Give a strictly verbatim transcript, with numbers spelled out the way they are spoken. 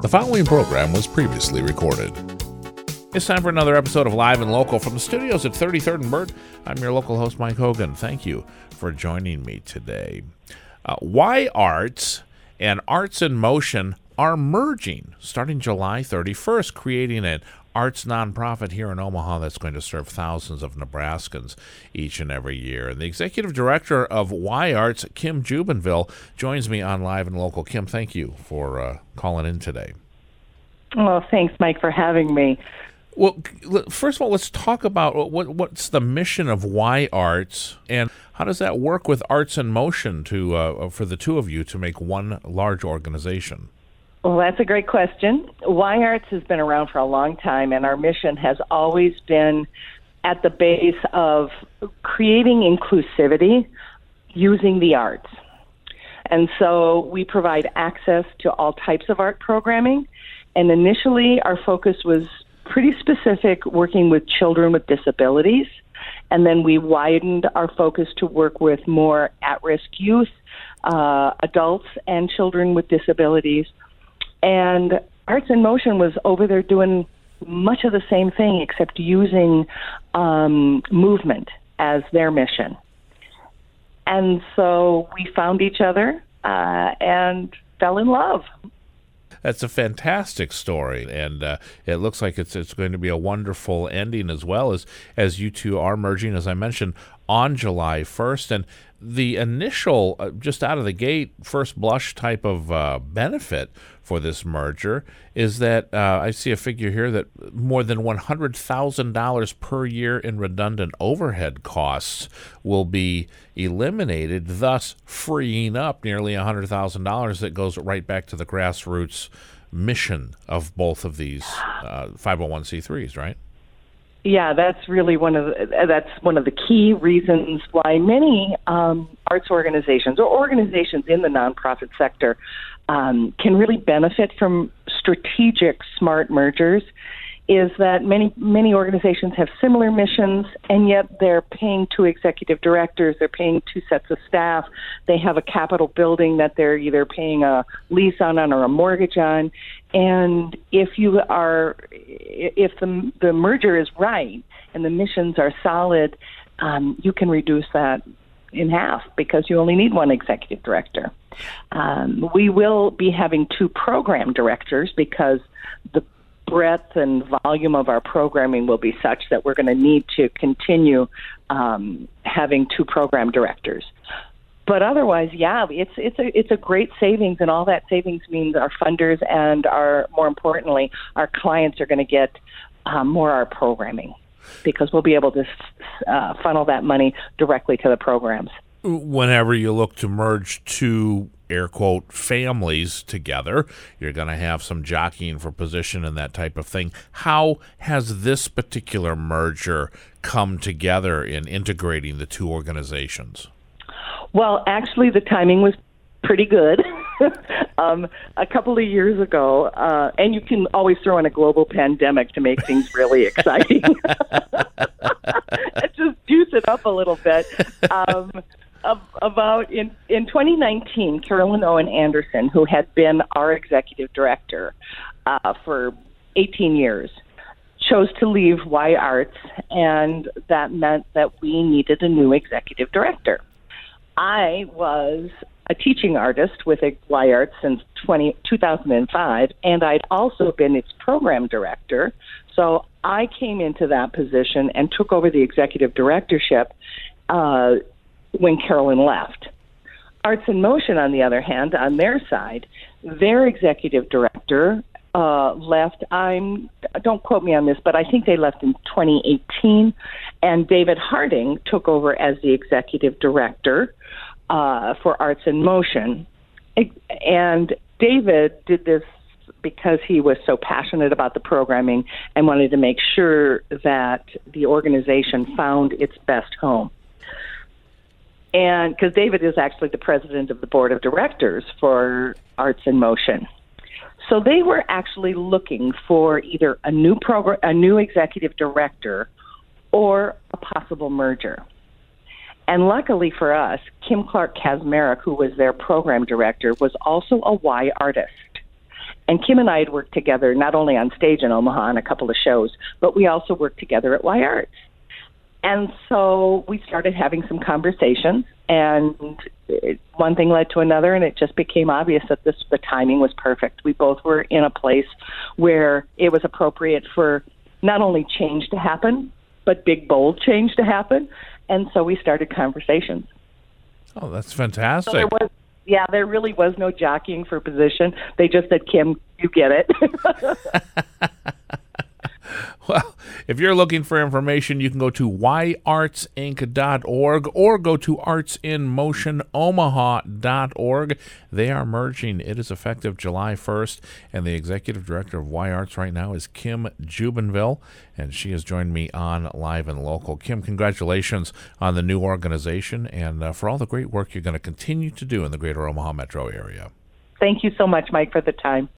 The following program was previously recorded. It's time for another episode of Live and Local from the studios at thirty-third and Burt. I'm your local host, Mike Hogan. Thank you for joining me today. Uh, Y Arts and Arts in Motion are merging starting July thirty-first, creating an arts nonprofit here in Omaha that's going to serve thousands of Nebraskans each and every year. And the executive director of Y Arts, Kim Jubenville, joins me on Live and Local. Kim, thank you for uh, calling in today. Well, thanks, Mike, for having me. Well, first of all, let's talk about what what's the mission of Y Arts, and how does that work with Arts in Motion to uh, for the two of you to make one large organization? Well, that's a great question. Y Arts has been around for a long time, and our mission has always been at the base of creating inclusivity using the arts. And so we provide access to all types of art programming, and initially our focus was pretty specific, working with children with disabilities, and then we widened our focus to work with more at-risk youth, uh, adults, and children with disabilities. And Arts in Motion was over there doing much of the same thing, except using um, movement as their mission. And so we found each other uh, and fell in love. That's a fantastic story, and uh, it looks like it's it's going to be a wonderful ending as well, as as you two are merging, as I mentioned, on July first. And the initial, uh, just out of the gate, first blush type of uh, benefit for this merger is that uh, I see a figure here that more than one hundred thousand dollars per year in redundant overhead costs will be eliminated, thus freeing up nearly one hundred thousand dollars that goes right back to the grassroots mission of both of these uh, five oh one c threes, right? Yeah, that's really one of the, that's one of the key reasons why many um, arts organizations or organizations in the nonprofit sector um, can really benefit from strategic smart mergers. Is that many many organizations have similar missions, and yet they're paying two executive directors, they're paying two sets of staff, they have a capital building that they're either paying a lease on or a mortgage on. And if you are, if the the merger is right and the missions are solid, um, you can reduce that in half because you only need one executive director. Um, we will be having two program directors because the breadth and volume of our programming will be such that we're going to need to continue um, having two program directors. But otherwise, yeah, it's it's a it's a great savings, and all that savings means our funders and our, more importantly, our clients are going to get um, more art programming because we'll be able to uh, funnel that money directly to the programs. Whenever you look to merge two, air quote, families together, you're going to have some jockeying for position and that type of thing. How has this particular merger come together in integrating the two organizations? Well, actually, the timing was pretty good. um, a couple of years ago, uh, and you can always throw in a global pandemic to make things really exciting. Just juice it up a little bit. Um, about in, in twenty nineteen, Carolyn Owen Anderson, who had been our executive director uh, for eighteen years, chose to leave Y Arts, and that meant that we needed a new executive director. I was a teaching artist with Y Arts since two thousand five, and I'd also been its program director. So I came into that position and took over the executive directorship uh, when Carolyn left. Arts in Motion, on the other hand, on their side, their executive director uh, left. I'm don't quote me on this, but I think they left in twenty eighteen, and David Harding took over as the executive director uh, for Arts in Motion. And David did this because he was so passionate about the programming and wanted to make sure that the organization found its best home. And because David is actually the president of the board of directors for Arts in Motion. So they were actually looking for either a new program, a new executive director, or a possible merger. And luckily for us, Kim Clark Kazmarek, who was their program director, was also a Y artist. And Kim and I had worked together not only on stage in Omaha on a couple of shows, but we also worked together at Y Arts. And so we started having some conversations, and it, one thing led to another, and it just became obvious that this the timing was perfect. We both were in a place where it was appropriate for not only change to happen, but big, bold change to happen. And so we started conversations. Oh, that's fantastic. So there was, yeah, there really was no jockeying for position. They just said, Kim, you get it. Well, if you're looking for information, you can go to y arts inc dot org or go to arts in motion omaha dot org. They are merging. It is effective July first, and the executive director of Y Arts right now is Kim Jubenville, and she has joined me on Live and Local. Kim, congratulations on the new organization and uh, for all the great work you're going to continue to do in the greater Omaha metro area. Thank you so much, Mike, for the time.